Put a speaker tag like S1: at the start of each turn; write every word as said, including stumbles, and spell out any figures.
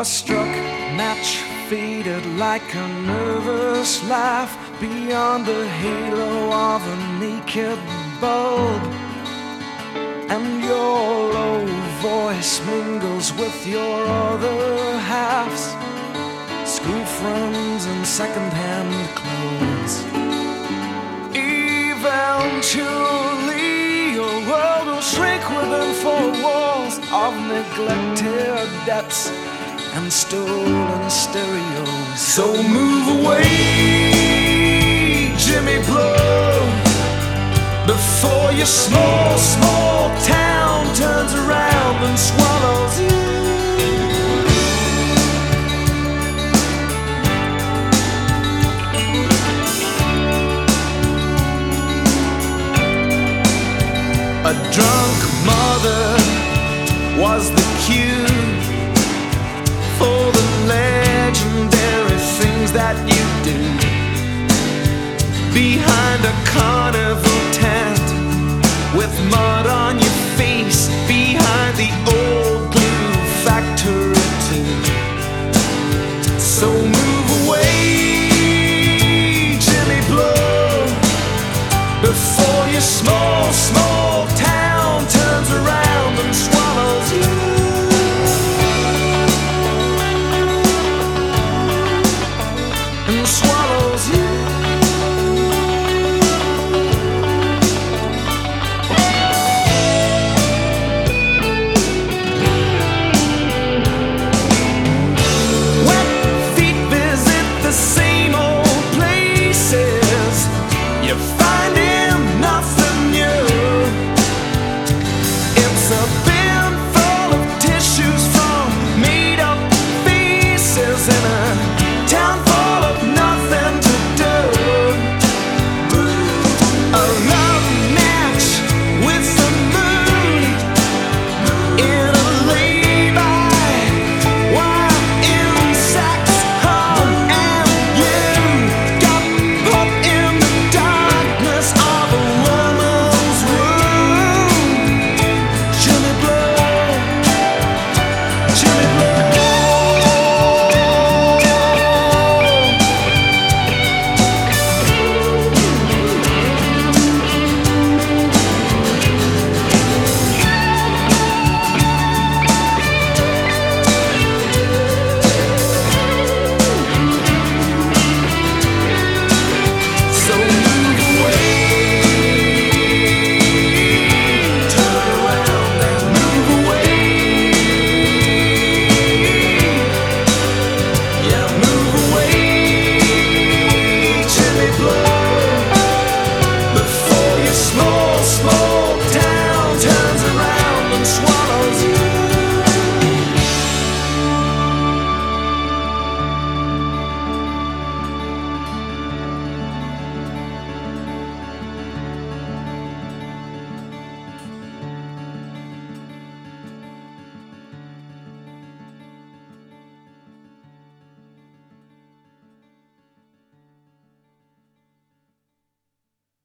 S1: struck, match faded like a nervous laugh beyond the halo of a naked bulb. And your low voice mingles with your other halves, school friends and second-hand clothes. Eventually your world will shrink within four walls of neglected debts and stolen stereos. So move away, Jimmy Blow, before your small, small town turns around and swallows you. A drunk mother was the cue for the legendary things that you do behind a carnival tent with mud on your face, behind the old blue factory too. So move away, Jimmy Blow, before your small, small town turns around and swallows you. And swallows you.